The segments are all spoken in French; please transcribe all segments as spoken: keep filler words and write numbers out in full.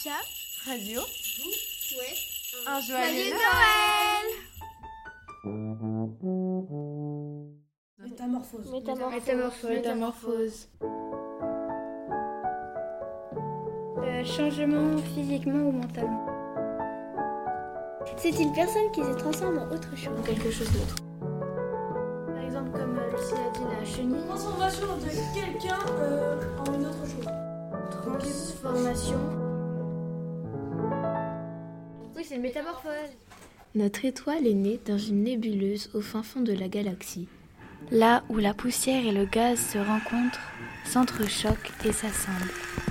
Asia Radio vous souhaite un, un joyeux Noël. Métamorphose. Métamorphose. Métamorphose. Métamorphose. Euh, changement physiquement ou mentalement. C'est une personne qui se transforme en autre chose. En quelque chose d'autre. Par exemple, comme euh, Lucie a dit, la chenille. Transformation de quelqu'un euh, en une autre chose. Transformation. Oui, c'est une métamorphose. Notre étoile est née dans une nébuleuse au fin fond de la galaxie. Là où la poussière et le gaz se rencontrent, s'entrechoquent et s'assemblent.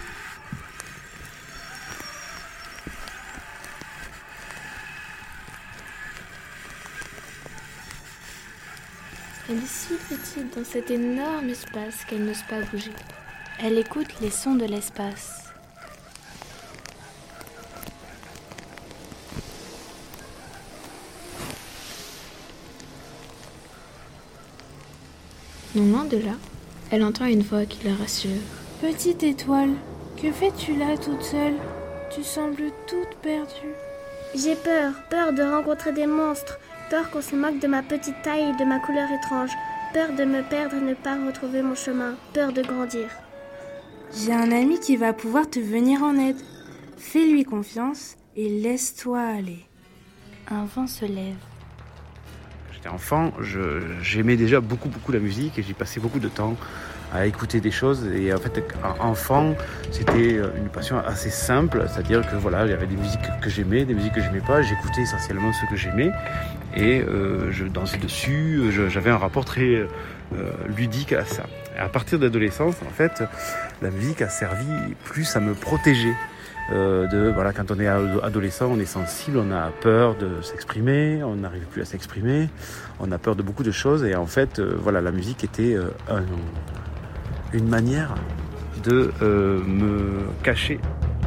Elle est si petite dans cet énorme espace qu'elle n'ose pas bouger. Elle écoute les sons de l'espace. Non loin de là, elle entend une voix qui la rassure. « Petite étoile, que fais-tu là toute seule? Tu sembles toute perdue. » J'ai peur, peur de rencontrer des monstres, peur qu'on se moque de ma petite taille et de ma couleur étrange, peur de me perdre et ne pas retrouver mon chemin, peur de grandir. J'ai un ami qui va pouvoir te venir en aide. Fais-lui confiance et laisse-toi aller. Un vent se lève. J'étais enfant, je, j'aimais déjà beaucoup beaucoup la musique et j'y passais beaucoup de temps à écouter des choses. Et en fait, enfant, c'était une passion assez simple, c'est-à-dire que voilà, il y avait des musiques que j'aimais, des musiques que j'aimais pas. J'écoutais essentiellement ce que j'aimais et euh, je dansais dessus. Je, j'avais un rapport très euh, ludique à ça. Et à partir de l'adolescence, en fait, la musique a servi plus à me protéger. Euh, de, voilà, quand on est adolescent, on est sensible, on a peur de s'exprimer, on n'arrive plus à s'exprimer, on a peur de beaucoup de choses et en fait, euh, voilà, la musique était euh, un, une manière de euh, me cacher.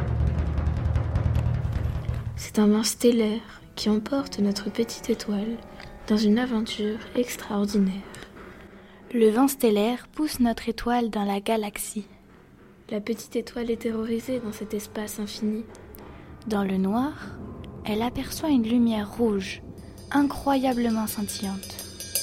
C'est un vent stellaire qui emporte notre petite étoile dans une aventure extraordinaire. Le vent stellaire pousse notre étoile dans la galaxie. La petite étoile est terrorisée dans cet espace infini. Dans le noir, elle aperçoit une lumière rouge, incroyablement scintillante.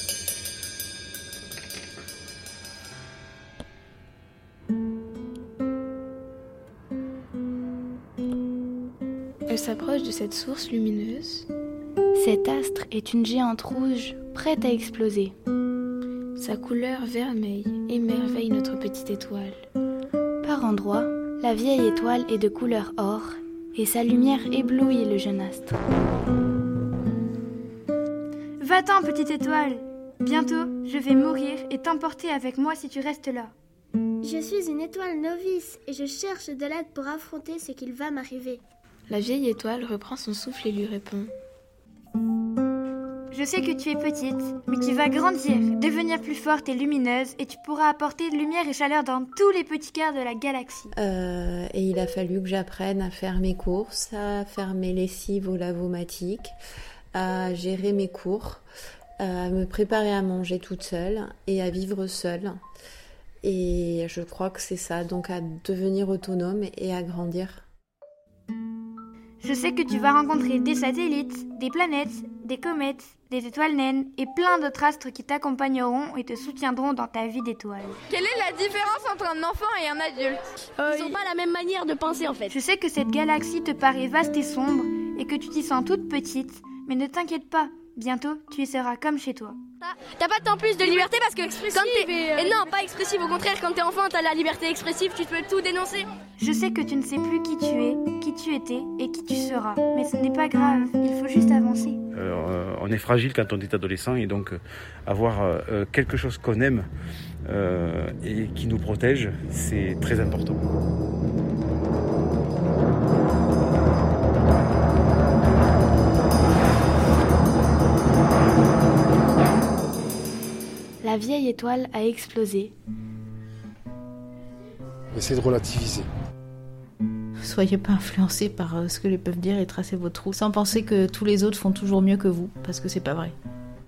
Elle s'approche de cette source lumineuse. Cet astre est une géante rouge prête à exploser. Sa couleur vermeille émerveille notre petite étoile. Par endroits, la vieille étoile est de couleur or et sa lumière éblouit le jeune astre. Va-t'en, petite étoile. Bientôt, je vais mourir et t'emporter avec moi si tu restes là. Je suis une étoile novice et je cherche de l'aide pour affronter ce qu'il va m'arriver. La vieille étoile reprend son souffle et lui répond. Je sais que tu es petite, mais tu vas grandir, devenir plus forte et lumineuse, et tu pourras apporter lumière et chaleur dans tous les petits cœurs de la galaxie. Euh, et il a fallu que j'apprenne à faire mes courses, à faire mes lessives au lavomatique, à gérer mes cours, à me préparer à manger toute seule et à vivre seule. Et je crois que c'est ça, donc à devenir autonome et à grandir. Je sais que tu vas rencontrer des satellites, des planètes, des comètes, des étoiles naines et plein d'autres astres qui t'accompagneront et te soutiendront dans ta vie d'étoile. Quelle est la différence entre un enfant et un adulte ? euh, Ils n'ont pas la même manière de penser en fait. Je sais que cette galaxie te paraît vaste et sombre et que tu t'y sens toute petite, mais ne t'inquiète pas, bientôt tu y seras comme chez toi. T'as pas tant plus de liberté parce que quand t'es... Et, euh... et non, pas expressive, au contraire, quand t'es enfant, t'as la liberté expressive, tu peux tout dénoncer. Je sais que tu ne sais plus qui tu es, qui tu étais et qui tu seras, mais ce n'est pas grave, il faut juste avancer. Euh, on est fragile quand on est adolescent et donc euh, avoir euh, quelque chose qu'on aime euh, et qui nous protège, c'est très important. La vieille étoile a explosé. Essayez de relativiser. Soyez pas influencés par euh, ce que les peuvent dire et tracez votre route sans penser que tous les autres font toujours mieux que vous, parce que c'est pas vrai.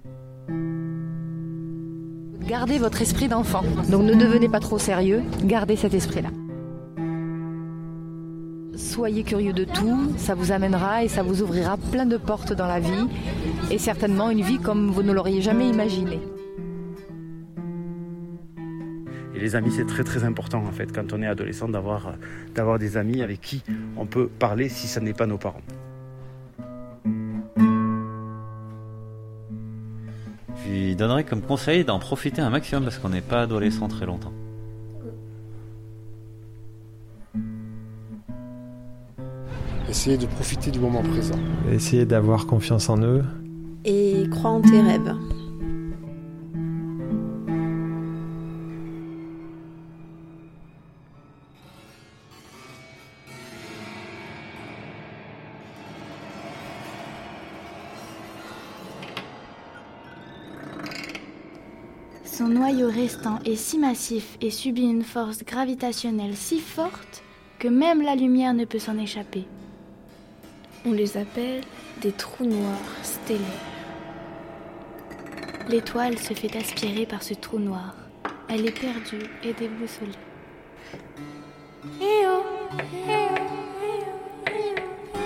Gardez votre esprit d'enfant. Donc ne devenez pas trop sérieux, gardez cet esprit-là. Soyez curieux de tout, ça vous amènera et ça vous ouvrira plein de portes dans la vie et certainement une vie comme vous ne l'auriez jamais imaginé. Et les amis, c'est très très important en fait quand on est adolescent d'avoir, d'avoir des amis avec qui on peut parler si ce n'est pas nos parents. Je lui donnerais comme conseil d'en profiter un maximum parce qu'on n'est pas adolescent très longtemps. Essayer de profiter du moment présent. Essayer d'avoir confiance en eux. Et crois en tes rêves. Son noyau restant est si massif et subit une force gravitationnelle si forte que même la lumière ne peut s'en échapper. On les appelle des trous noirs stellaires. L'étoile se fait aspirer par ce trou noir. Elle est perdue et déboussolée. Eh oh, eh oh, eh oh,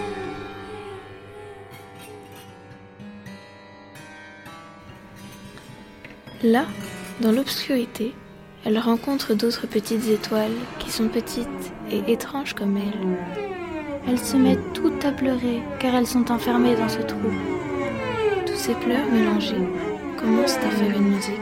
eh oh. Là, dans l'obscurité, elle rencontre d'autres petites étoiles qui sont petites et étranges comme elle. Elles se mettent toutes à pleurer car elles sont enfermées dans ce trou. Tous ces pleurs mélangés commencent à faire une musique.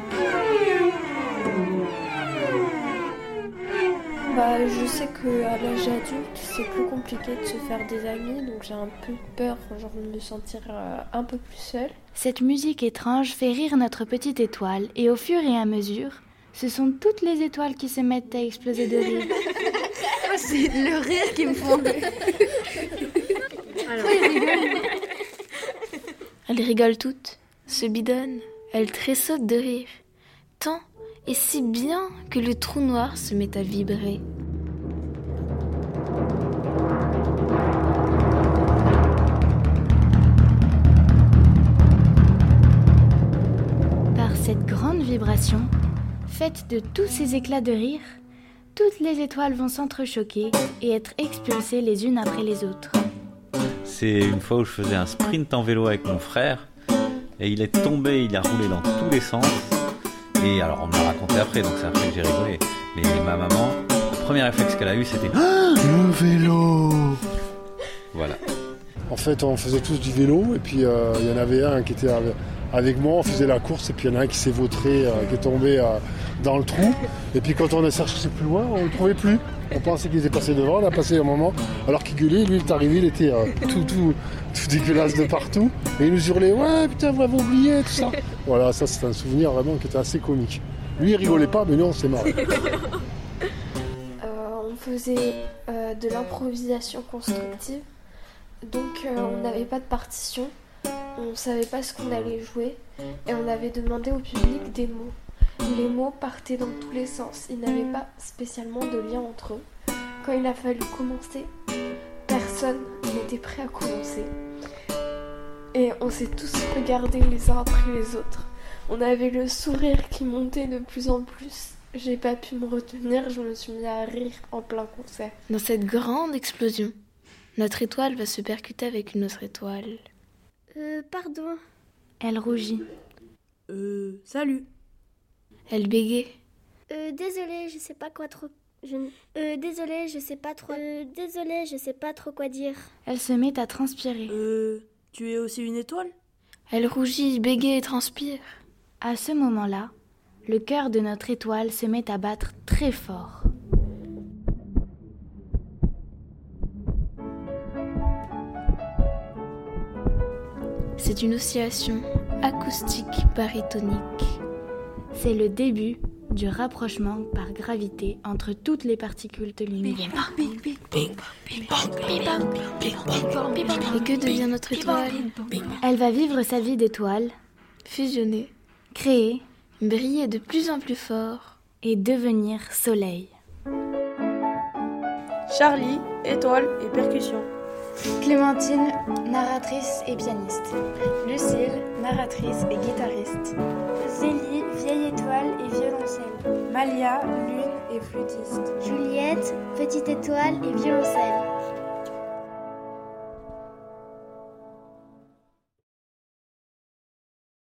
Bah, je sais qu'à l'âge adulte, c'est plus compliqué de se faire des amis, donc j'ai un peu peur genre, de me sentir euh, un peu plus seule. Cette musique étrange fait rire notre petite étoile et au fur et à mesure, ce sont toutes les étoiles qui se mettent à exploser de rire. C'est le rire qui me font rire. Alors. Elles rigolent toutes, se bidonnent, elles tressautent de rire. Tant et si bien que le trou noir se met à vibrer. Par cette grande vibration, faite de tous ces éclats de rire, toutes les étoiles vont s'entrechoquer et être expulsées les unes après les autres. C'est une fois où je faisais un sprint en vélo avec mon frère et il est tombé, il a roulé dans tous les sens. Et alors on me l'a raconté après, donc c'est après que j'ai rigolé. Mais ma maman, le premier réflexe qu'elle a eu, c'était ah, le vélo. Voilà. En fait, on faisait tous du vélo et puis il euh, y en avait un qui était avec moi, on faisait la course et puis il y en a un qui s'est vautré, euh, qui est tombé euh, dans le trou. Et puis quand on a cherché plus loin, on ne le trouvait plus. On pensait qu'il était passé devant, on a passé un moment, alors qu'il gueulait, lui il est arrivé, il était euh, tout, tout, tout dégueulasse de partout. Et il nous hurlait, ouais putain, vous m'avez oublié, tout ça. Voilà, ça c'est un souvenir vraiment qui était assez comique. Lui il rigolait pas, mais nous on s'est marré. Euh, on faisait euh, de l'improvisation constructive, donc euh, on n'avait pas de partition, on savait pas ce qu'on allait jouer, et on avait demandé au public des mots. Les mots partaient dans tous les sens, ils n'avaient pas spécialement de lien entre eux. Quand il a fallu commencer, personne n'était prêt à commencer. Et on s'est tous regardés les uns après les autres. On avait le sourire qui montait de plus en plus. J'ai pas pu me retenir, je me suis mis à rire en plein concert. Dans cette grande explosion, notre étoile va se percuter avec une autre étoile. Euh, pardon. Elle rougit. Euh, salut. Elle bégaye. Euh, désolée, je sais pas quoi trop... Je... Euh, désolée, je sais pas trop... Euh, désolée, je sais pas trop quoi dire. Elle se met à transpirer. Euh, tu es aussi une étoile ? Elle rougit, bégaye et transpire. À ce moment-là, le cœur de notre étoile se met à battre très fort. C'est une oscillation acoustique barytonique. C'est le début du rapprochement par gravité entre toutes les particules de l'univers. Et que devient notre étoile ? Elle va vivre sa vie d'étoile, fusionner, créer, briller de plus en plus fort et devenir soleil. Charlie, étoile et percussion. Clémentine, narratrice et pianiste. Lucille, narratrice et guitariste. Zélie, vieille étoile et violoncelle. Malia, lune et flûtiste. Juliette, petite étoile et violoncelle.